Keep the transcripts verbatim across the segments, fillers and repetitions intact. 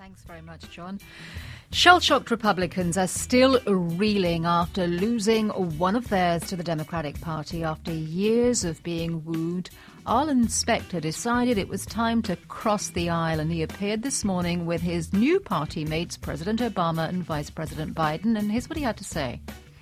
Thanks very much, John. Shell-shocked Republicans are still reeling after losing one of theirs to the Democratic Party after years of being wooed. Arlen Specter decided it was time to cross the aisle, and he appeared this morning with his new party mates, President Obama and Vice President Biden, and here's what he had to say.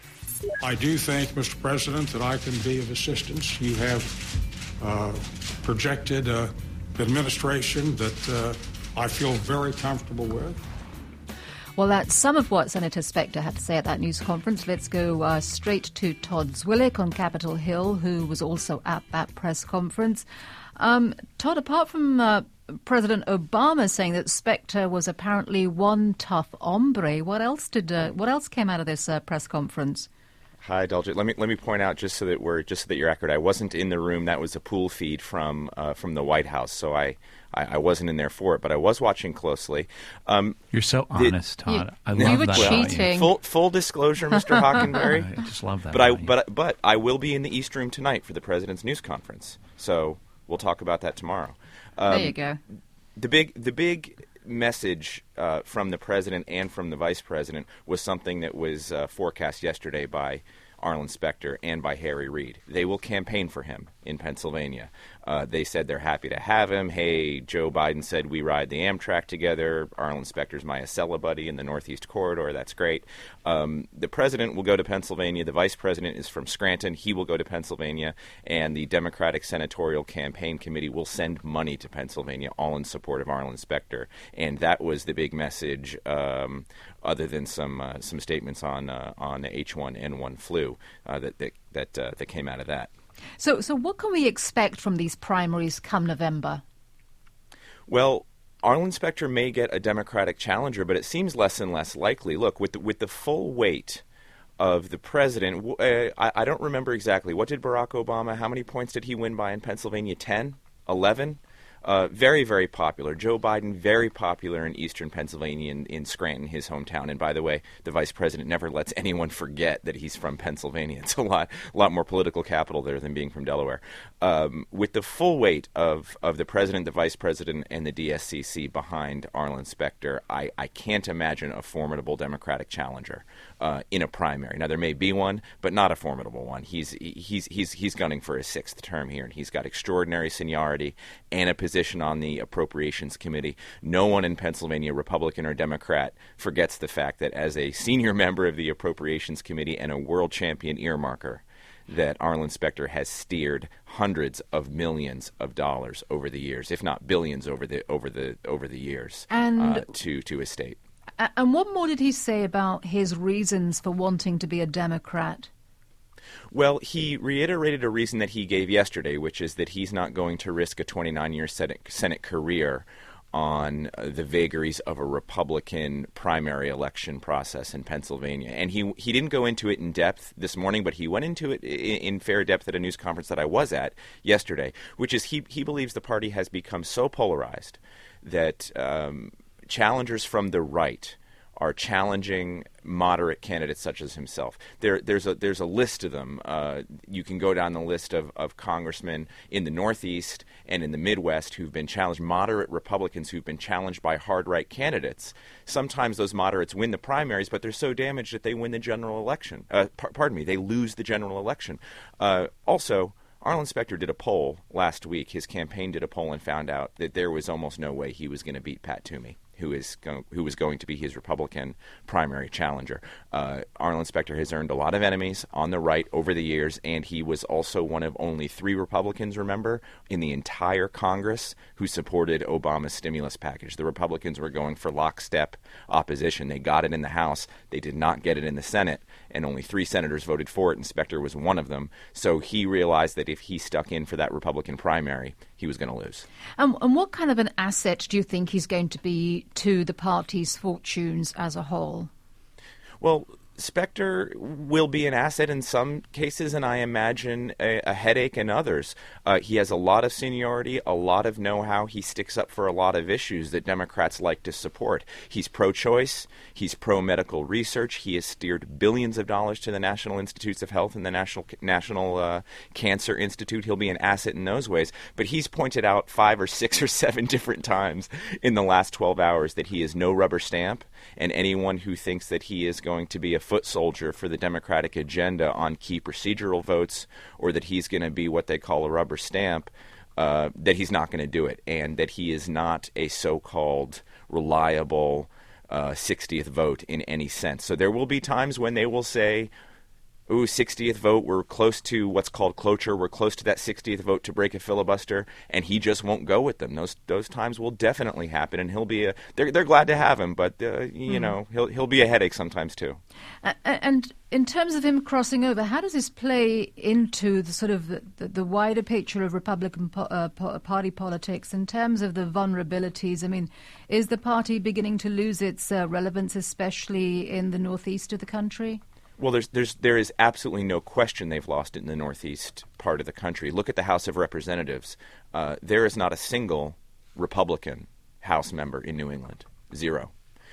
I do think, Mister President, that I can be of assistance. You have uh, projected uh, an administration that uh, I feel very comfortable with. Well, that's some of what Senator Specter had to say at that news conference. Let's go uh, straight to Todd Zwillich on Capitol Hill, who was also at that press conference. Um, Todd, apart from uh, President Obama saying that Specter was apparently one tough hombre, what else did uh, what else came out of this uh, press conference? Hi, Delgit. Let me let me point out just so that we're just so that you're accurate. I wasn't in the room. That was a pool feed from uh, from the White House, so I, I, I wasn't in there for it. But I was watching closely. Um, you're so honest, the, Todd. You, I you love were that. cheating. Full full disclosure, Mister Hockenberry. I just love that. But I but but I will be in the East Room tonight for the President's news conference. So we'll talk about that tomorrow. Um, there you go. The big the big. message uh, from the president and from the vice president was something that was uh, forecast yesterday by Arlen Specter and by Harry Reid. They will campaign for him in Pennsylvania. Uh, they said they're happy to have him. Hey, Joe Biden said we ride the Amtrak together. Arlen Specter's my Acela buddy in the Northeast Corridor. That's great. Um, the president will go to Pennsylvania. The vice president is from Scranton. He will go to Pennsylvania. And the Democratic Senatorial Campaign Committee will send money to Pennsylvania, all in support of Arlen Specter. And that was the big message, um, other than some uh, some statements on uh, on the H one N one flu uh, that that that, uh, that came out of that. So, so what can we expect from these primaries come November? Well, Arlen Specter may get a Democratic challenger, but it seems less and less likely. Look, with the, with the full weight of the president, uh, I, I don't remember exactly. What did Barack Obama, how many points did he win by in Pennsylvania? ten? eleven? Uh, very, very popular. Joe Biden, very popular in eastern Pennsylvania, in, in Scranton, his hometown. And by the way, the vice president never lets anyone forget that he's from Pennsylvania. It's a lot, a lot more political capital there than being from Delaware. Um, with the full weight of, of the president, the vice president, and the D S C C behind Arlen Specter, I, I can't imagine a formidable Democratic challenger uh, in a primary. Now, there may be one, but not a formidable one. He's he's he's he's gunning for his sixth term here, and he's got extraordinary seniority and a position on the Appropriations Committee. No one in Pennsylvania, Republican or Democrat, forgets the fact that as a senior member of the Appropriations Committee and a world champion earmarker, that Arlen Specter has steered hundreds of millions of dollars over the years, if not billions over the over the over the years, and uh, to to his state. And what more did he say about his reasons for wanting to be a Democrat? Well, he reiterated a reason that he gave yesterday, which is that he's not going to risk a twenty-nine-year Senate, Senate career on uh, the vagaries of a Republican primary election process in Pennsylvania. And he he didn't go into it in depth this morning, but he went into it in, in fair depth at a news conference that I was at yesterday, which is he, he believes the party has become so polarized that um, challengers from the right are challenging moderate candidates such as himself. There, there's a there's a list of them. Uh, you can go down the list of, of congressmen in the Northeast and in the Midwest who've been challenged, moderate Republicans who've been challenged by hard right candidates. Sometimes those moderates win the primaries, but they're so damaged that they win the general election. Uh, par- pardon me, they lose the general election. Uh, also, Arlen Specter did a poll last week. His campaign did a poll and found out that there was almost no way he was going to beat Pat Toomey, who is go- who was going to be his Republican primary challenger. Uh, Arlen Specter has earned a lot of enemies on the right over the years, and he was also one of only three Republicans, remember, in the entire Congress who supported Obama's stimulus package. The Republicans were going for lockstep opposition. They got it in the House. They did not get it in the Senate, and only three senators voted for it, and Specter was one of them. So he realized that if he stuck in for that Republican primary, he was going to lose. Um, and what kind of an asset do you think he's going to be to the party's fortunes as a whole? Well, Specter will be an asset in some cases, and I imagine a, a headache in others. Uh, he has a lot of seniority, a lot of know-how. He sticks up for a lot of issues that Democrats like to support. He's pro-choice. He's pro-medical research. He has steered billions of dollars to the National Institutes of Health and the National National uh, Cancer Institute. He'll be an asset in those ways. But he's pointed out five or six or seven different times in the last twelve hours that he is no rubber stamp, and anyone who thinks that he is going to be a foot soldier for the Democratic agenda on key procedural votes, or that he's going to be what they call a rubber stamp, uh, that he's not going to do it, and that he is not a so-called reliable uh, sixtieth vote in any sense. So there will be times when they will say, ooh, sixtieth vote, we're close to what's called cloture, we're close to that sixtieth vote to break a filibuster, and he just won't go with them. Those those times will definitely happen, and he'll be a, they're they're glad to have him, but uh, you mm. know, he'll he'll be a headache sometimes too. Uh, and in terms of him crossing over, how does this play into the sort of the, the wider picture of Republican po- uh, po- Party politics in terms of the vulnerabilities? I mean, is the party beginning to lose its uh, relevance, especially in the northeast of the country? Well, there's, there's, there is absolutely no question they've lost it in the northeast part of the country. Look at the House of Representatives. Uh, there is not a single Republican House member in New England. Zero.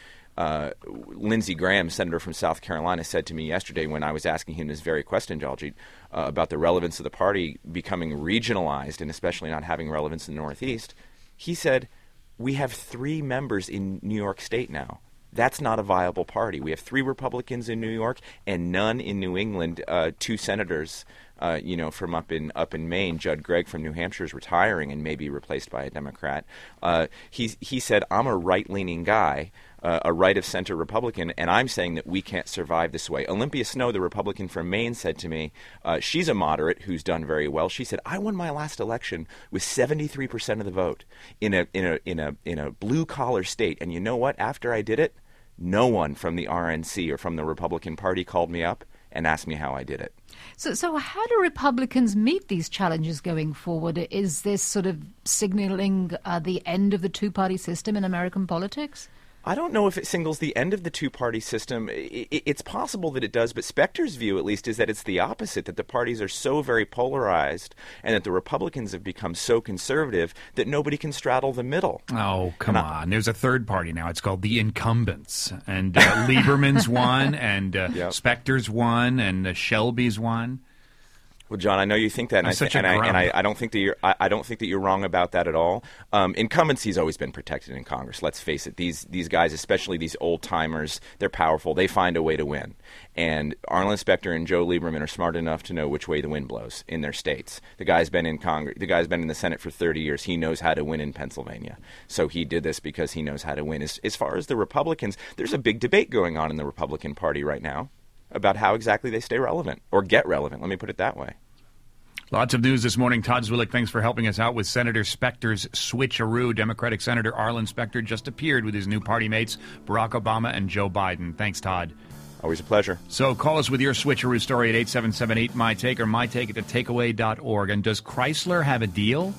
Uh, Lindsey Graham, senator from South Carolina, said to me yesterday when I was asking him this very question, Jaljit, uh, about the relevance of the party becoming regionalized and especially not having relevance in the northeast, he said, we have three members in New York State now. That's not a viable party. We have three Republicans in New York and none in New England. Uh, two senators, uh, you know, from up in up in Maine. Judd Gregg from New Hampshire is retiring and may be replaced by a Democrat. Uh, he he said, "I'm a right-leaning guy, uh, a right-of-center Republican, and I'm saying that we can't survive this way." Olympia Snowe, the Republican from Maine, said to me, uh, she's a moderate who's done very well. She said, "I won my last election with seventy-three percent of the vote in a in a in a in a blue-collar state, and you know what? After I did it, no one from the R N C or from the Republican Party called me up and asked me how I did it." So, so how do Republicans meet these challenges going forward? Is this sort of signaling uh, the end of the two-party system in American politics? I don't know if it signals the end of the two-party system. It's possible that it does, but Specter's view, at least, is that it's the opposite, that the parties are so very polarized and that the Republicans have become so conservative that nobody can straddle the middle. Oh, come I, on. There's a third party now. It's called the Incumbents. And uh, Lieberman's won, and uh, yep. Specter's won, and uh, Shelby's won. Well, John, I know you think that, and, I, th- and, I, and I, I don't think that you're. I, I don't think that you're wrong about that at all. Um, incumbency's always been protected in Congress. Let's face it; these these guys, especially these old timers, they're powerful. They find a way to win. And Arlen Specter and Joe Lieberman are smart enough to know which way the wind blows in their states. The guy's been in Congress. The guy's been in the Senate for thirty years. He knows how to win in Pennsylvania. So he did this because he knows how to win. As, as far as the Republicans, there's a big debate going on in the Republican Party right now about how exactly they stay relevant or get relevant. Let me put it that way. Lots of news this morning. Todd Zwillich, thanks for helping us out with Senator Specter's switcheroo. Democratic Senator Arlen Specter just appeared with his new party mates, Barack Obama and Joe Biden. Thanks, Todd. Always a pleasure. So call us with your switcheroo story at eight seven seven eight, my take or my take at the takeaway dot org. And does Chrysler have a deal?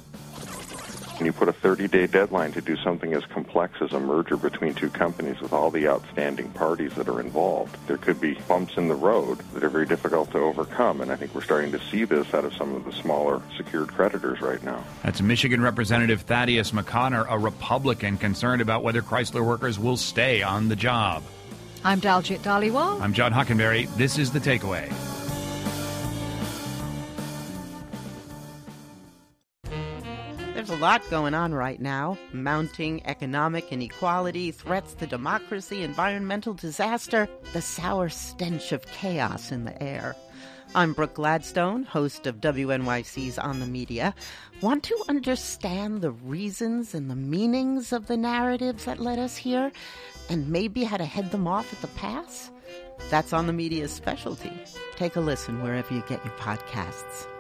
When you put a thirty-day deadline to do something as complex as a merger between two companies with all the outstanding parties that are involved, there could be bumps in the road that are very difficult to overcome. And I think we're starting to see this out of some of the smaller secured creditors right now. That's Michigan Representative Thaddeus McConner, a Republican concerned about whether Chrysler workers will stay on the job. I'm Daljit Dhaliwal. I'm John Hockenberry. This is The Takeaway. There's a lot going on right now. Mounting economic inequality, threats to democracy, environmental disaster, the sour stench of chaos in the air. I'm Brooke Gladstone, host of W N Y C's On the Media. Want to understand the reasons and the meanings of the narratives that led us here, and maybe how to head them off at the pass? That's On the Media's specialty. Take a listen wherever you get your podcasts.